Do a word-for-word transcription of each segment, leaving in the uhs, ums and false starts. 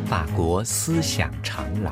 法国思想长廊。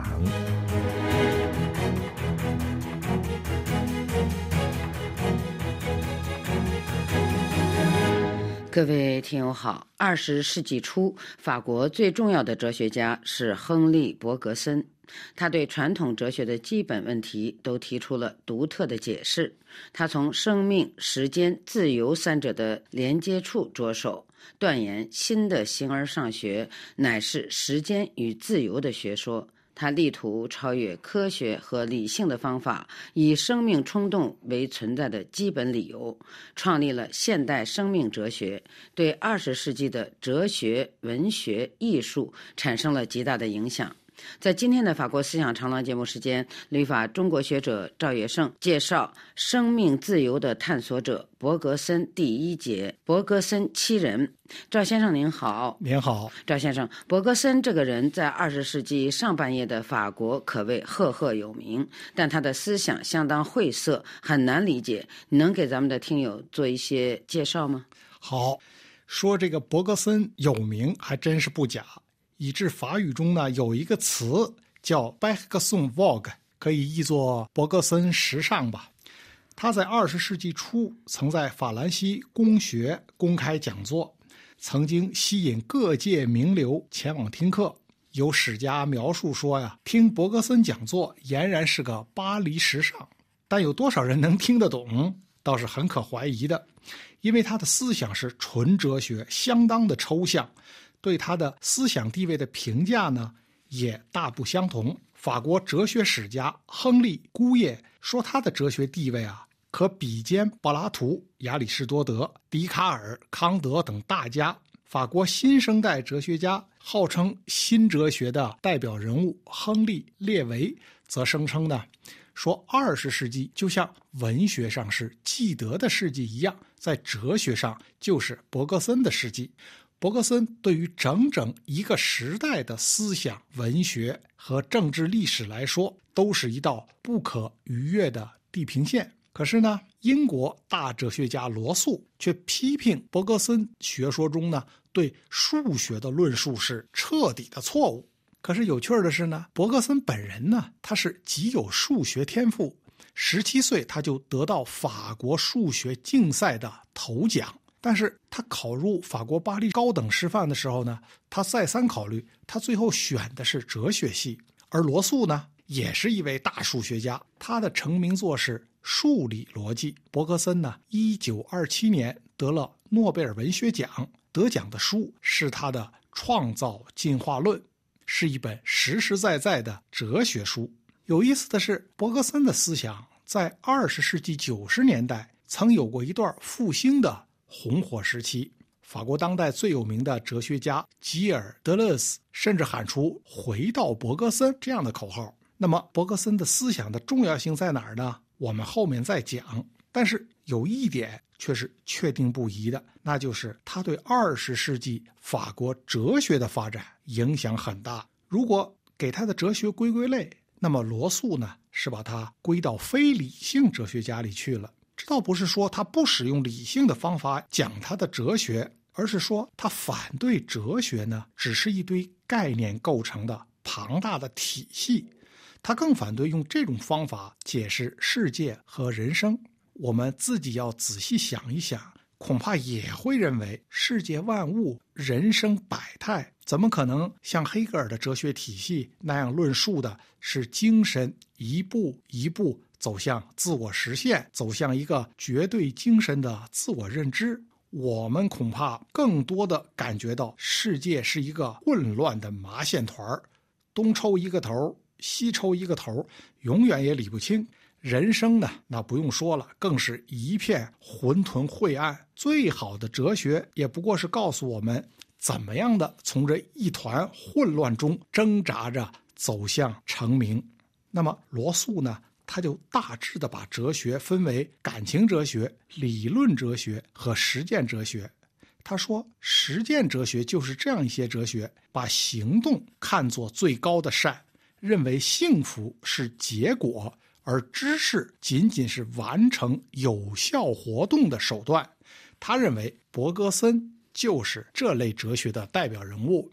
各位听友好，二十世纪初，法国最重要的哲学家是亨利·伯格森，他对传统哲学的基本问题都提出了独特的解释。他从生命、时间、自由三者的连接处着手，断言新的形而上学乃是时间与自由的学说。他力图超越科学和理性的方法，以生命冲动为存在的基本理由，创立了现代生命哲学，对二十世纪的哲学、文学、艺术产生了极大的影响。在今天的法国思想长廊节目时间，旅法中国学者赵业胜介绍生命自由的探索者伯格森第一节，伯格森七人。赵先生您好。 您好。 赵先生，伯格森这个人在二十世纪上半叶的法国可谓赫赫有名，但他的思想相当晦涩，很难理解。你能给咱们的听友做一些介绍吗？ 好，说这个伯格森有名还真是不假，以致法语中呢有一个词叫 Bergson Vogue， 可以译作伯格森时尚吧。他在二十世纪初曾在法兰西公学公开讲座，曾经吸引各界名流前往听课。有史家描述说呀，听伯格森讲座俨然是个巴黎时尚，但有多少人能听得懂，倒是很可怀疑的，因为他的思想是纯哲学，相当的抽象。对他的思想地位的评价呢，也大不相同。法国哲学史家亨利·姑叶说，他的哲学地位啊，可比肩柏拉图、亚里士多德、笛卡尔、康德等大家。法国新生代哲学家号称新哲学的代表人物亨利·列维则声称呢，说二十世纪就像文学上是纪德的世纪一样，在哲学上就是伯格森的世纪。伯格森对于整整一个时代的思想、文学和政治历史来说，都是一道不可逾越的地平线。可是呢，英国大哲学家罗素却批评伯格森学说中呢，对数学的论述是彻底的错误。可是有趣的是呢，伯格森本人呢，他是极有数学天赋，十七岁他就得到法国数学竞赛的头奖。但是他考入法国巴黎高等师范的时候呢，他再三考虑，他最后选的是哲学系。而罗素呢，也是一位大数学家，他的成名作是《数理逻辑》。伯格森呢，一九二七年得了诺贝尔文学奖，得奖的书是他的《创造进化论》，是一本实实在在的哲学书。有意思的是，伯格森的思想在二十世纪九十年代曾有过一段复兴的红火时期。法国当代最有名的哲学家吉尔·德勒斯甚至喊出回到伯格森这样的口号。那么伯格森的思想的重要性在哪儿呢？我们后面再讲。但是有一点却是确定不疑的，那就是他对二十世纪法国哲学的发展影响很大。如果给他的哲学归归类，那么罗素呢，是把它归到非理性哲学家里去了。这倒不是说他不使用理性的方法讲他的哲学，而是说他反对哲学呢，只是一堆概念构成的庞大的体系。他更反对用这种方法解释世界和人生。我们自己要仔细想一想，恐怕也会认为世界万物、人生百态，怎么可能像黑格尔的哲学体系那样论述的是精神一步一步走向自我实现，走向一个绝对精神的自我认知。我们恐怕更多的感觉到世界是一个混乱的麻线团，东抽一个头，西抽一个头，永远也理不清。人生呢，那不用说了，更是一片混沌晦暗。最好的哲学也不过是告诉我们怎么样的从这一团混乱中挣扎着走向成名。那么罗素呢，他就大致的把哲学分为感情哲学、理论哲学和实践哲学。他说，实践哲学就是这样一些哲学，把行动看作最高的善，认为幸福是结果，而知识仅仅是完成有效活动的手段。他认为伯格森就是这类哲学的代表人物。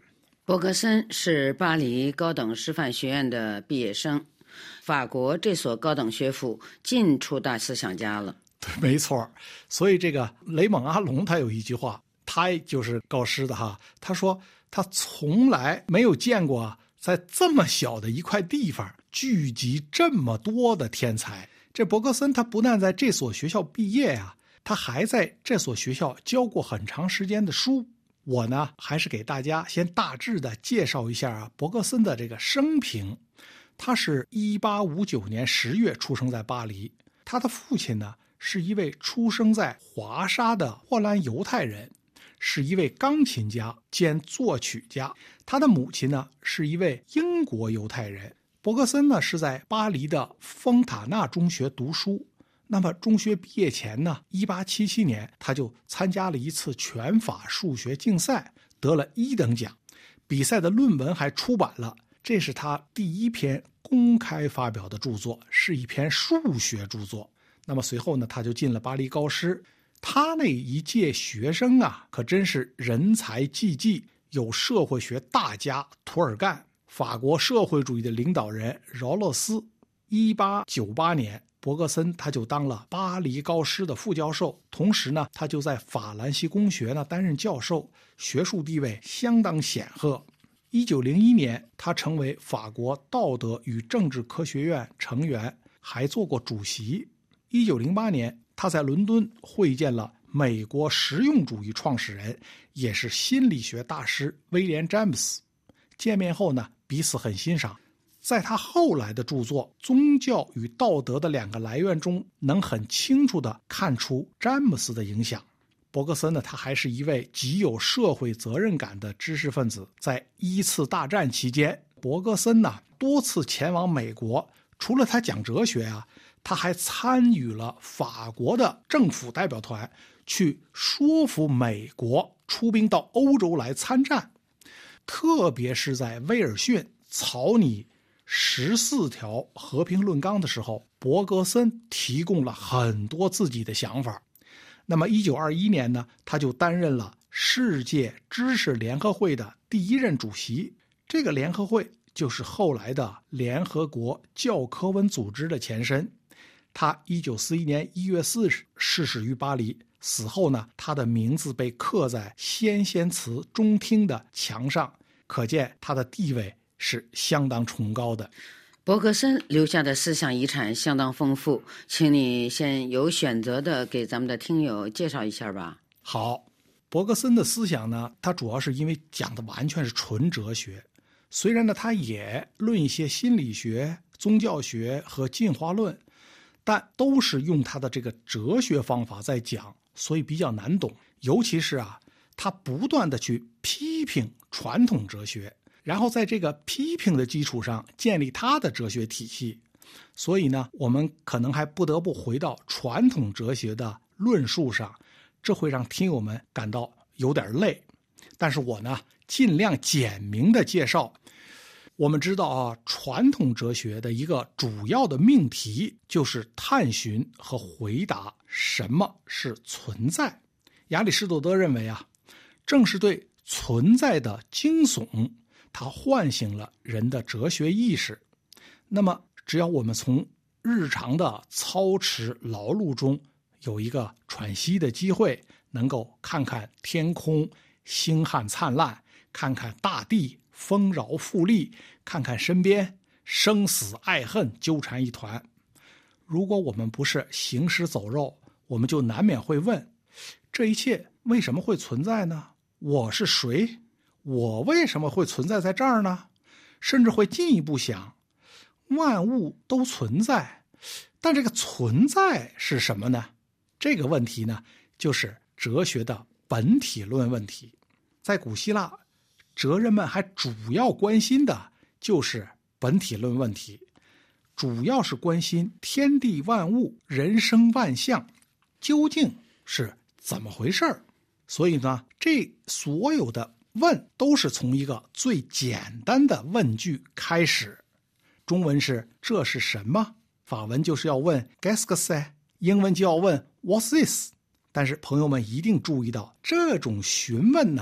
伯格森是巴黎高等师范学院的毕业生，法国这所高等学府尽出大思想家了。 对，没错。所以这个雷蒙阿隆他有一句话，他就是高师的哈，他说他从来没有见过在这么小的一块地方聚集这么多的天才。这伯格森他不但在这所学校毕业呀、啊，他还在这所学校教过很长时间的书。我呢，还是给大家先大致的介绍一下啊，伯格森的这个生平。他是一八五九年十月出生在巴黎，他的父亲呢是一位出生在华沙的波兰犹太人，是一位钢琴家兼作曲家。他的母亲呢是一位英国犹太人。伯格森呢是在巴黎的丰塔纳中学读书。那么中学毕业前呢，一八七七年他就参加了一次全法数学竞赛，得了一等奖。比赛的论文还出版了，这是他第一篇公开发表的著作，是一篇数学著作。那么随后呢，他就进了巴黎高师。他那一届学生啊，可真是人才济济，有社会学大家涂尔干，法国社会主义的领导人饶勒斯。一八九八年伯格森他就当了巴黎高师的副教授，同时呢，他就在法兰西公学呢担任教授，学术地位相当显赫。一九零一年，他成为法国道德与政治科学院成员，还做过主席。一九零八年，他在伦敦会见了美国实用主义创始人，也是心理学大师威廉·詹姆斯。见面后呢，彼此很欣赏。在他后来的著作《宗教与道德的两个来源》中，能很清楚地看出詹姆斯的影响。伯格森呢，他还是一位极有社会责任感的知识分子。在一次大战期间，伯格森呢多次前往美国，除了他讲哲学啊，他还参与了法国的政府代表团，去说服美国出兵到欧洲来参战。特别是在威尔逊草拟十四条和平论纲的时候，伯格森提供了很多自己的想法。那么一九二一年呢，他就担任了世界知识联合会的第一任主席。这个联合会就是后来的联合国教科文组织的前身。他一九四一年一月四日逝世于巴黎，死后呢，他的名字被刻在先贤祠中厅的墙上，可见他的地位是相当崇高的。 伯格森留下的思想遗产相当丰富，请你先有选择的给咱们的听友介绍一下吧。 好，伯格森的思想呢，他主要是因为讲的完全是纯哲学，虽然呢他也论一些心理学、宗教学和进化论，但都是用他的这个哲学方法在讲，所以比较难懂。尤其是啊，他不断的去批评传统哲学，然后在这个批评的基础上建立他的哲学体系。所以呢，我们可能还不得不回到传统哲学的论述上，这会让听友们感到有点累。但是我呢，尽量简明的介绍。我们知道啊，传统哲学的一个主要的命题就是探寻和回答什么是存在。亚里士多德认为啊，正是对存在的惊悚，它唤醒了人的哲学意识。那么只要我们从日常的操持劳碌中有一个喘息的机会，能够看看天空星汉灿烂，看看大地丰饶富丽，看看身边生死爱恨纠缠一团。如果我们不是行尸走肉，我们就难免会问，这一切为什么会存在呢？我是谁？我为什么会存在在这儿呢？甚至会进一步想，万物都存在，但这个存在是什么呢？这个问题呢，就是哲学的本体论问题。在古希腊，哲人们还主要关心的就是本体论问题，主要是关心天地万物、人生万象究竟是怎么回事儿。所以呢，这所有的问都是从一个最简单的问句开始。中文是这是什么，法文就是要问 qu'est-ce que c'est， 英文就要问 what's this。 但是朋友们一定注意到，这种询问呢，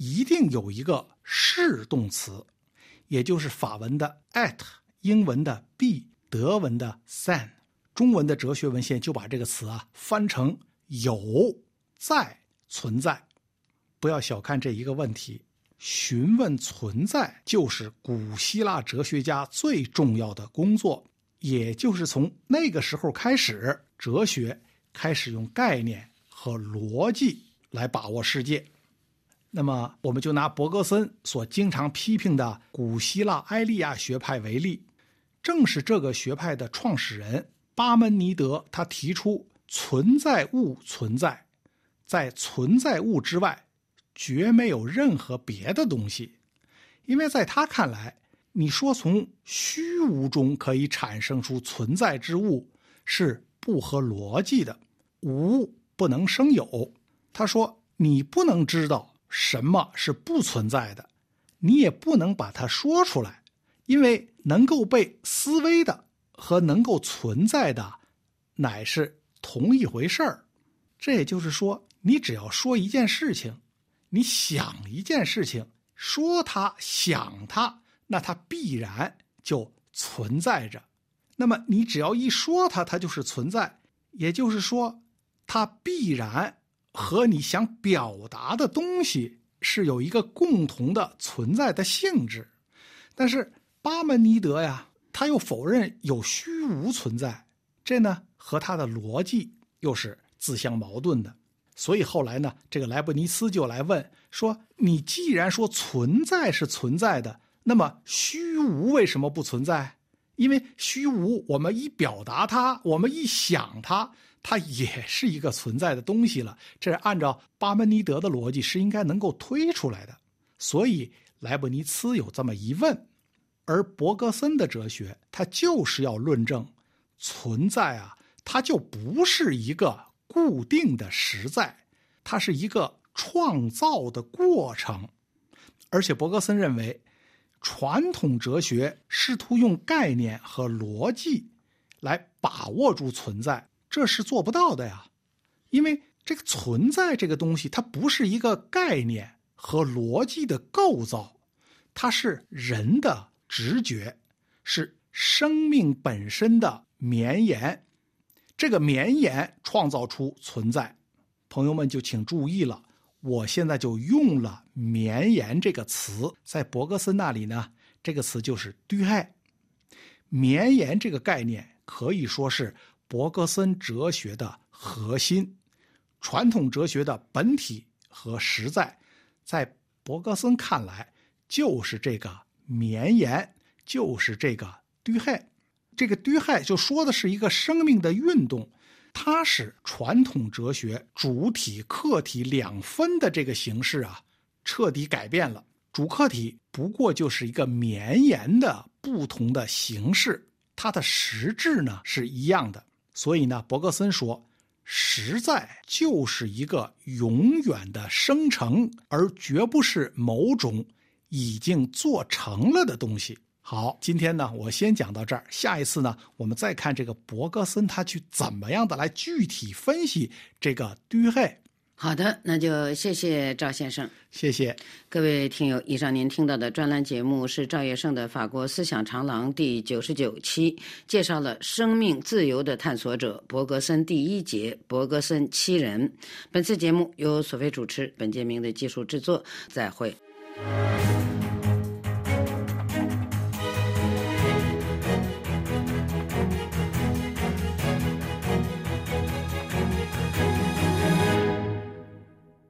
一定有一个是动词，也就是法文的 at， 英文的 be， 德文的 sein。中文的哲学文献就把这个词啊翻成有、在、存在。不要小看这一个问题，询问存在就是古希腊哲学家最重要的工作，也就是从那个时候开始，哲学开始用概念和逻辑来把握世界。那么我们就拿柏格森所经常批评的古希腊埃利亚学派为例，正是这个学派的创始人巴门尼德，他提出存在物存在，在存在物之外绝没有任何别的东西。因为在他看来，你说从虚无中可以产生出存在之物是不合逻辑的，无不能生有。他说你不能知道什么是不存在的，你也不能把它说出来，因为能够被思维的和能够存在的乃是同一回事儿。这也就是说，你只要说一件事情，你想一件事情，说它想它，那它必然就存在着。那么你只要一说它，它就是存在，也就是说它必然和你想表达的东西是有一个共同的存在的性质。但是巴门尼德呀，他又否认有虚无存在，这呢和他的逻辑又是自相矛盾的。所以后来呢，这个莱布尼茨就来问说，你既然说存在是存在的，那么虚无为什么不存在？因为虚无我们一表达它，我们一想它，它也是一个存在的东西了。这是按照巴门尼德的逻辑是应该能够推出来的。所以莱布尼茨有这么一问，而柏格森的哲学它就是要论证存在啊，它就不是一个固定的实在，它是一个创造的过程。而且柏格森认为，传统哲学试图用概念和逻辑来把握住存在，这是做不到的呀。因为这个存在这个东西，它不是一个概念和逻辑的构造，它是人的直觉，是生命本身的绵延。这个绵延创造出存在。朋友们就请注意了，我现在就用了绵延这个词，在柏格森那里呢，这个词就是堆害。绵延这个概念可以说是柏格森哲学的核心，传统哲学的本体和实在，在柏格森看来就是这个绵延，就是这个堆害。这个堆害就说的是一个生命的运动，它是传统哲学主体客体两分的这个形式啊，彻底改变了。主客体不过就是一个绵延的不同的形式，它的实质呢是一样的。所以呢，柏格森说，实在就是一个永远的生成，而绝不是某种已经做成了的东西。好，今天呢我先讲到这儿，下一次呢我们再看这个柏格森他去怎么样的来具体分析这个堆害。 好的，那就谢谢赵先生。 谢谢各位听友，以上您听到的专栏节目是赵业胜的法国思想长廊第九十九期，介绍了生命自由的探索者柏格森第一节，柏格森七人。本次节目由索菲主持，本节目的技术制作。再会。